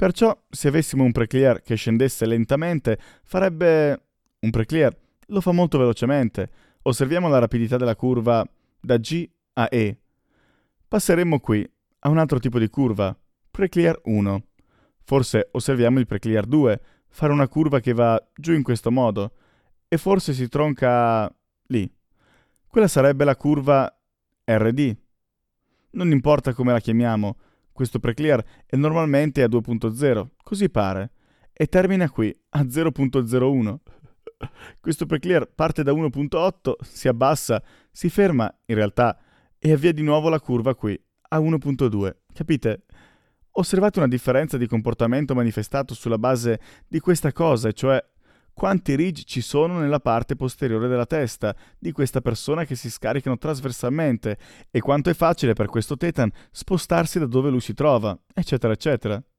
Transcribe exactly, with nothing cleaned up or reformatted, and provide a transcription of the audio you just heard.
Perciò, se avessimo un preclear che scendesse lentamente, farebbe un preclear. Lo fa molto velocemente. Osserviamo la rapidità della curva da G a E. Passeremmo qui a un altro tipo di curva, preclear uno. Forse osserviamo il preclear due, fare una curva che va giù in questo modo, e forse si tronca lì. Quella sarebbe la curva R D. Non importa come la chiamiamo, questo preclear è normalmente a due punto zero, così pare, e termina qui, a zero punto zero uno. Questo preclear parte da uno punto otto, si abbassa, si ferma, in realtà, e avvia di nuovo la curva qui, a uno punto due. Capite? Osservate una differenza di comportamento manifestato sulla base di questa cosa, e cioè quanti ridge ci sono nella parte posteriore della testa di questa persona che si scaricano trasversalmente e quanto è facile per questo Thetan spostarsi da dove lui si trova, eccetera, eccetera.